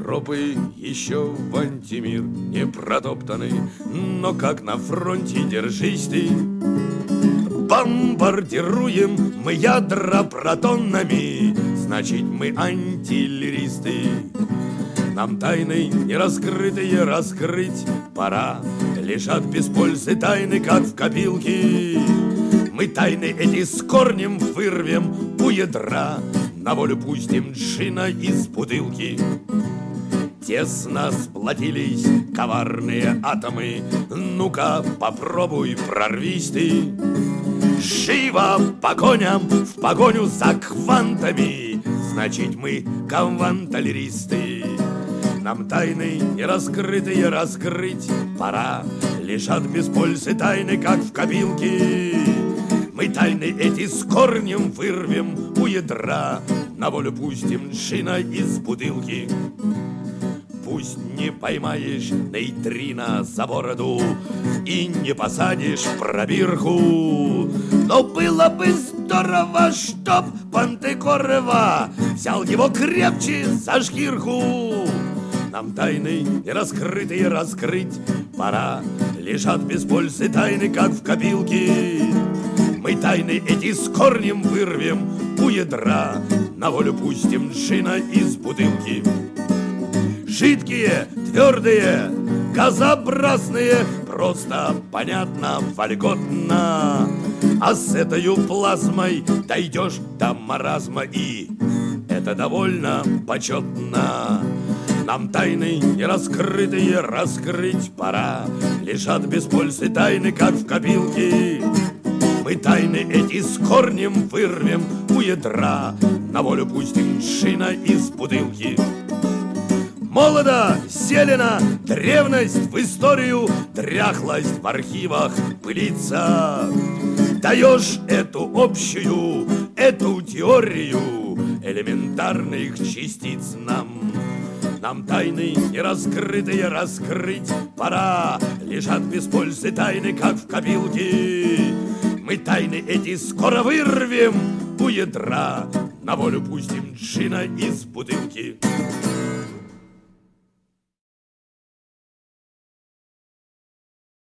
Тропы еще в антимир не протоптаны, но как на фронте держись ты. Бомбардируем мы ядра протонами, значит мы антиллеристы. Нам тайны нераскрытые раскрыть пора, лежат без пользы тайны, как в копилке. Мы тайны эти с корнем вырвем у ядра, на волю пустим джина из бутылки. Тесно сплотились коварные атомы, ну-ка попробуй прорвись ты. Живо по коням, в погоню за квантами, значит мы кванталеристы. Нам тайны нераскрытые раскрыть пора, лежат без пользы тайны, как в копилке. Мы тайны эти с корнем вырвем у ядра, на волю пустим джина из бутылки. Пусть не поймаешь нейтрино за бороду и не посадишь в пробирку, но было бы здорово, чтоб Пантекорова взял его крепче за шкирку. Нам тайны нераскрытые раскрыть пора, лежат без пользы тайны, как в копилке. Мы тайны эти с корнем вырвем у ядра, на волю пустим джина из бутылки. Жидкие, твердые, газообразные, просто, понятно, вольготно. А с этой плазмой дойдешь до маразма, и это довольно почетно. Нам тайны нераскрытые раскрыть пора, лежат без пользы тайны, как в копилке. Мы тайны эти с корнем вырвем у ядра, на волю пустим джина из бутылки. Молодо, зелено, древность в историю, дряхлость в архивах пылится. Даешь эту общую, эту теорию элементарных частиц нам. Нам тайны нераскрытые раскрыть пора, лежат без пользы тайны, как в копилке. Мы тайны эти скоро вырвем у ядра, на волю пустим джина из бутылки.